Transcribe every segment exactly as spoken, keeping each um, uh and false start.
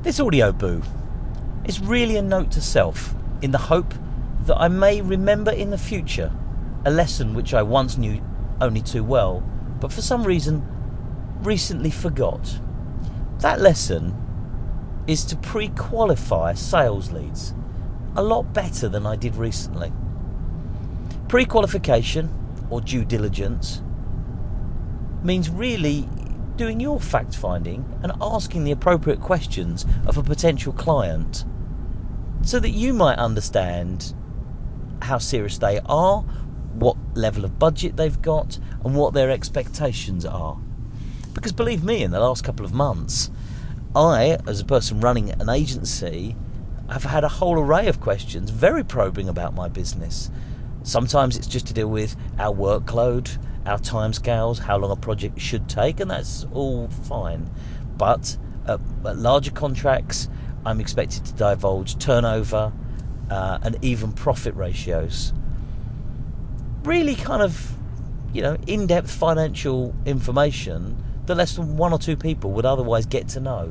This audio boo is really a note to self in the hope that I may remember in the future a lesson which I once knew only too well, but for some reason recently forgot. That lesson is to pre-qualify sales leads a lot better than I did recently. Pre-qualification, or due diligence, means really doing your fact-finding and asking the appropriate questions of a potential client so that you might understand how serious they are, what level of budget they've got, and what their expectations are. Because believe me, in the last couple of months, I, as a person running an agency, have had a whole array of questions, very probing about my business. Sometimes it's just to deal with our workload, our timescales, how long a project should take, and that's all fine. But at, at larger contracts, I'm expected to divulge turnover uh, and even profit ratios. Really kind of, you know, in-depth financial information that less than one or two people would otherwise get to know.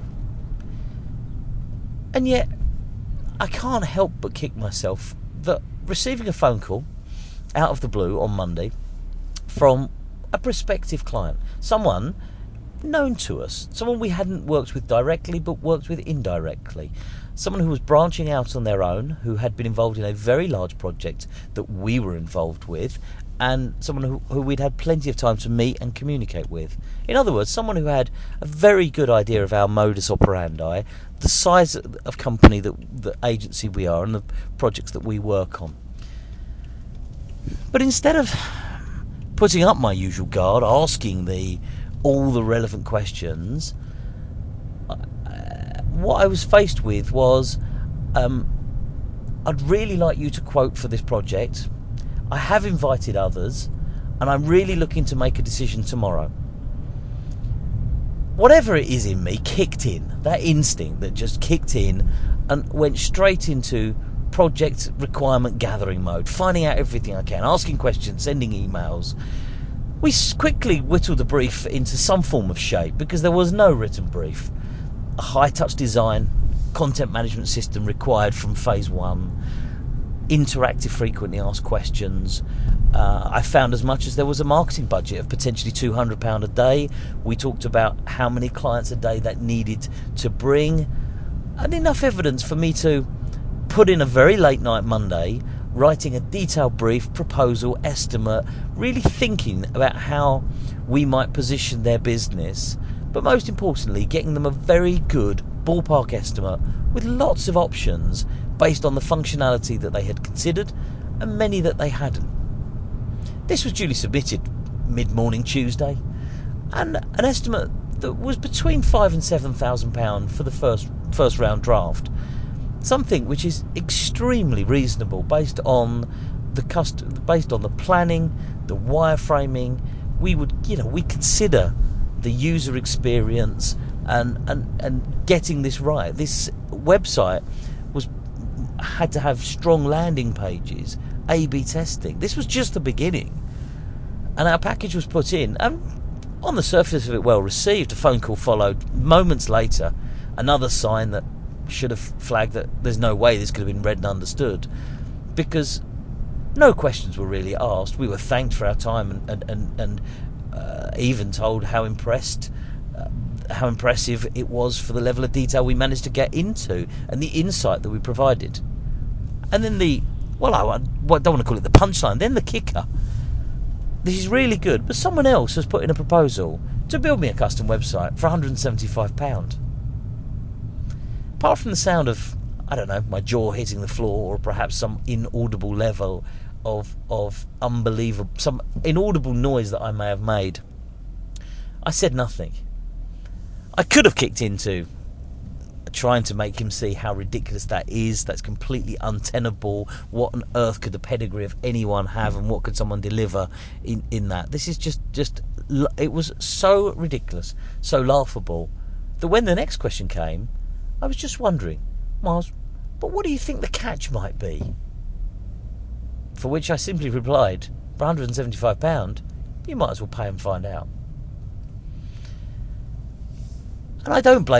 And yet, I can't help but kick myself that receiving a phone call out of the blue on Monday from a prospective client, someone known to us, someone we hadn't worked with directly but worked with indirectly, someone who was branching out on their own, who had been involved in a very large project that we were involved with, and someone who, who we'd had plenty of time to meet and communicate with. In other words, someone who had a very good idea of our modus operandi, the size of company, that the agency we are, and the projects that we work on. But instead of putting up my usual guard, asking the all the relevant questions, uh, what I was faced with was, um, I'd really like you to quote for this project. I have invited others, and I'm really looking to make a decision tomorrow. Whatever it is in me kicked in, that instinct that just kicked in and went straight into project requirement gathering mode, finding out everything I can, asking questions, sending emails. We quickly whittled the brief into some form of shape because there was no written brief. A high-touch design, content management system required from phase one, interactive frequently asked questions. Uh, I found as much as there was a marketing budget of potentially two hundred pounds a day. We talked about how many clients a day that needed to bring, and enough evidence for me to put in a very late night Monday, writing a detailed brief, proposal, estimate, really thinking about how we might position their business, but most importantly, getting them a very good ballpark estimate with lots of options based on the functionality that they had considered and many that they hadn't. This was duly submitted mid-morning Tuesday, and an estimate that was between five and seven thousand pounds for the first first round draft. Something which is extremely reasonable based on the cust- based on the planning, the wireframing. We would, you know, we consider the user experience and and and getting this right. This website was had to have strong landing pages, A B testing. This was just the beginning, and our package was put in, and on the surface of it, well received. A phone call followed moments later, another sign that should have flagged that there's no way this could have been read and understood, because no questions were really asked. We were thanked for our time and and and, and uh, even told how impressed, uh, how impressive it was for the level of detail we managed to get into and the insight that we provided. And then the well, I, I don't want to call it the punchline. Then the kicker. This is really good, but someone else has put in a proposal to build me a custom website for one hundred seventy-five pounds. Apart from the sound of, I don't know, my jaw hitting the floor, or perhaps some inaudible level of of unbelievable, some inaudible noise that I may have made, I said nothing. I could have kicked into trying to make him see how ridiculous that is. That's completely untenable. What on earth could the pedigree of anyone have, and what could someone deliver in, in that? This is just, just, it was so ridiculous, so laughable, that when the next question came, I was just wondering, Miles, but what do you think the catch might be? For which I simply replied, for one hundred seventy-five pounds, you might as well pay and find out. And I don't blame